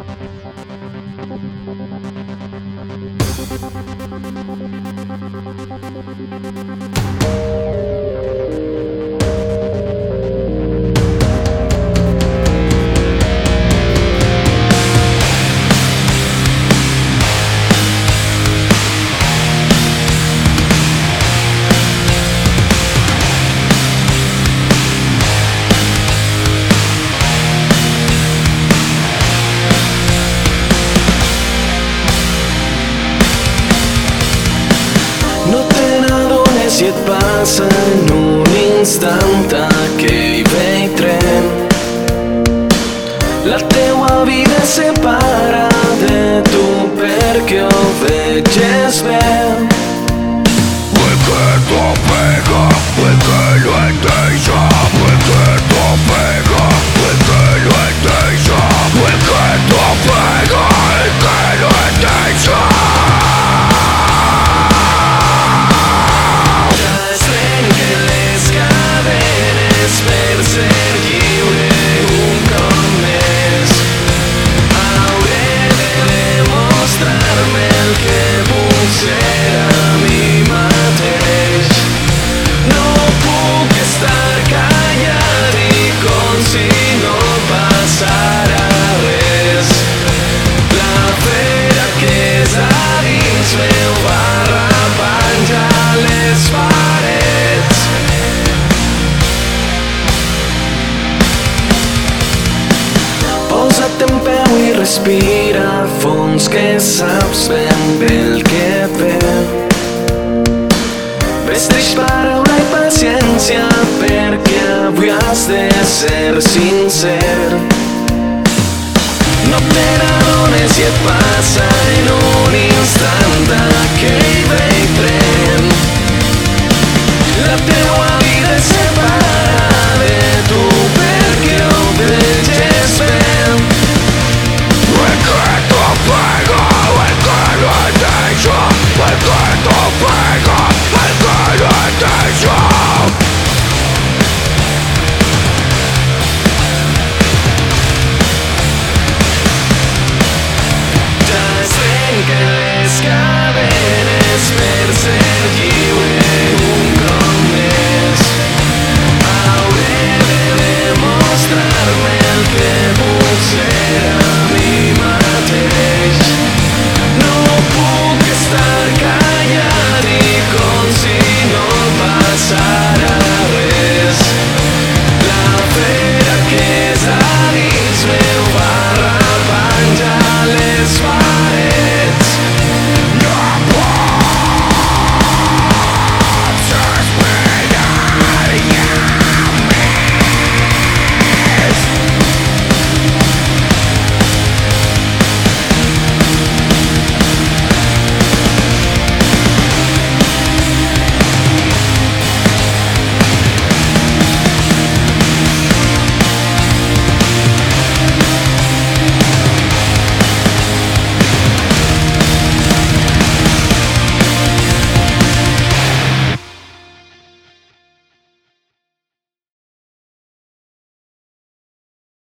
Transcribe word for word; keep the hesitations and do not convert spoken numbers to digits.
No te n'adones i et passa en un instant aquell vell tren. La teua vida es separa de tu perquè ho veges bé. Vull que t'ho pega, vull que lo enteja, vull que t'ho pega, vull que lo enteja, vull que t'ho pega i que lo enteja. Per ser lliure un cop més hauré de demostrar-me el que puc ser a mi mateix. No puc estar callat i com si no passara res. La fera que és a dins meu va rapant ja les parets. Posa't en peu i respira a fons, que saps ben bé el que ve. Vesteix paraula i paciència perquè avui has de ser sincer. No te n'adones i et passa en un instant.